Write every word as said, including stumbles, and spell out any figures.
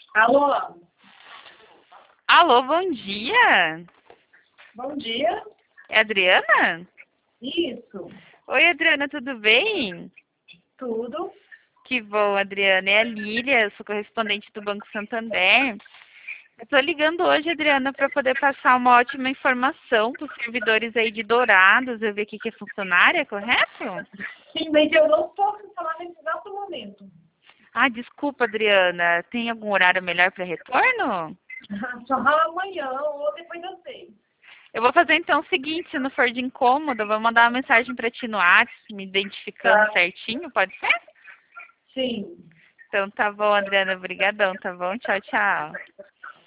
Alô? Alô, bom dia. Bom dia. É a Adriana? Isso. Oi, Adriana, tudo bem? Tudo. Que bom, Adriana. É a Lília, eu sou correspondente do Banco Santander. Eu estou ligando hoje, Adriana, para poder passar uma ótima informação para os servidores aí de Dourados. Eu vi aqui que é funcionária, correto? Sim, mas eu não posso falar nesse exato momento. Ah, desculpa, Adriana. Tem algum horário melhor para retorno? Só amanhã ou depois das seis. Eu vou fazer então o seguinte, se não for de incômodo, eu vou mandar uma mensagem para ti no WhatsApp, me identificando Tá. certinho, pode ser? Sim. Então tá bom, Adriana, obrigadão, tá bom? Tchau, tchau.